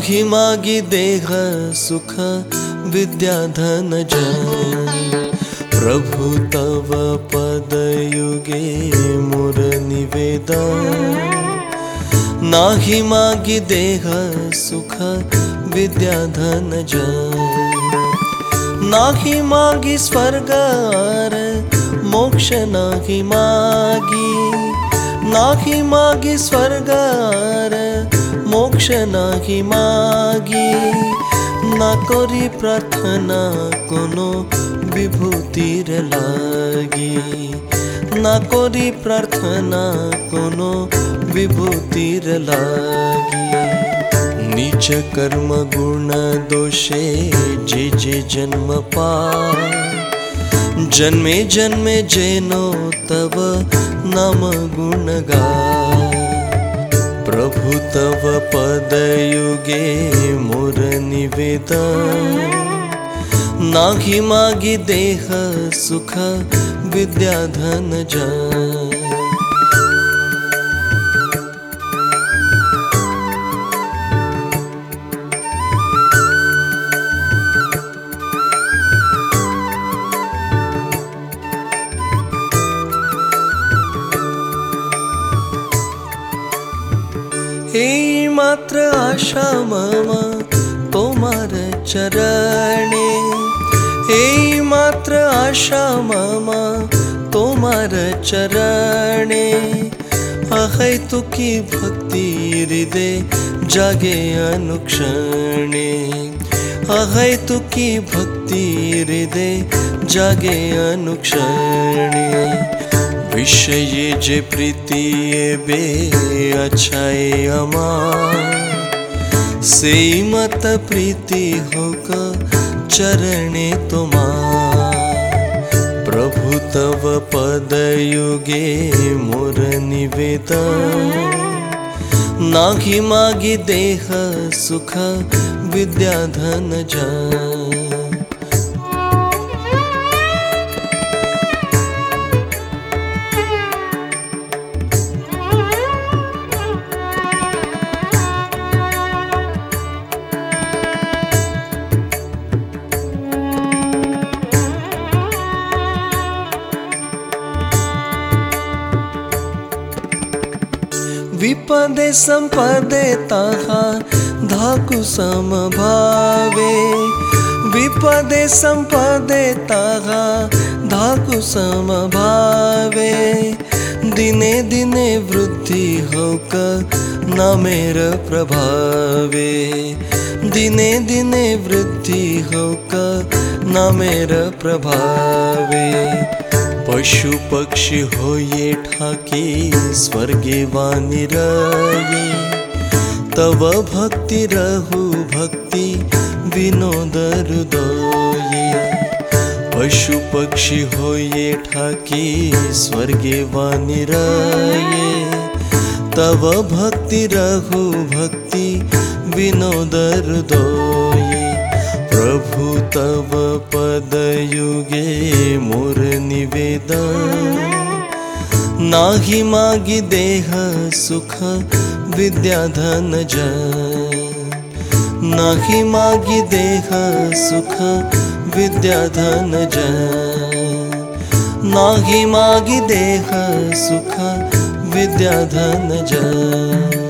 नाही मागी देह सुख विद्या धन जन। प्रभु तव पदयुगे मुर निवेदन। नाही मागी देह सुख विद्या धन जन। नाही मागी स्वर्ग मोक्ष नाही मागी। नाही मागी स्वर्ग मोक्ष नाही मागी। ना करी प्रार्थना कोनो विभूतिर लागी। ना करी प्रार्थना कोनो विभूतिर लागी। नीच कर्म गुण दोषे जे जन्म पाय। जन्मे जन्मे जेनो तव नाम गुण गाय। प्रभु तव पदयुगे मोर निवेदन। नाही मागी देह सुख विद्या धन जन। हे मात्र आशा मम तोमार चरणे। हे मात्र आशा मम तोमार चरणे। अहै तुकी भक्ति हृदय जागे अनुक्षणे। अहै तुकी भक्ति हृदय जागे अनुक्षणे। विषये जे प्रीति बे अच्छाए अमार। से मत प्रीति होक चरणे तुमार। प्रभु तव पदयुगे मोर निवेदन। नाही मागी देह सुख विद्या धन जन। विपदे संपदे ताहा धाकु समभावे। विपदे संपदे ताहा धाकु समभावे। दिने दिने वृद्धि होक नामेर प्रभावे। दिने दिने वृद्धि होक नामेर प्रभावे। पशु पक्षी होये ठाकी स्वर्गे वाणी रये। तव भक्ति रहु भक्ति विनोद हृदये। पशु पक्षी होये ठाकी स्वर्गे वाणी रये। तव भक्ति रहु भक्ति विनोद हृदये। प्रभु तव पदयुगे मोर निवेदन। नाही मागी देह सुख विद्या धन जन। नाही मागी देह सुख विद्या धन जन। नाही मागी देह सुख विद्या धन जन।